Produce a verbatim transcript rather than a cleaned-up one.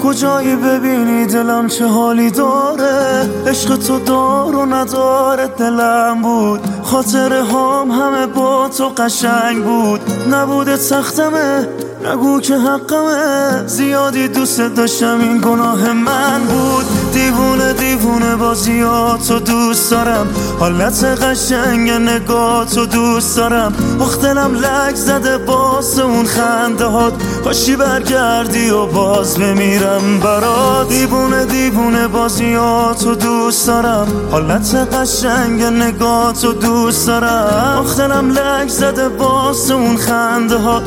کجایی ببینی دلم چه حالی داره، عشق تو دار و نداره دلم بود، خاطره هام همه با تو قشنگ بود، نبوده تختمه نگو که حقمه، زیادی دوست داشتم این گناه من بود، دیوونه دیوونه بازیاتو دوست دارم، حالت قشنگ نگاتو دوست دارم، دلم لک زده باز اون خنده هات، کاشی برگردی و باز بمیرم برات، دیوونه دیوونه بازیاتو دوست دارم، حالت قشنگ نگاتو دوست دارم، دلم لک زده باز اون خنده هات،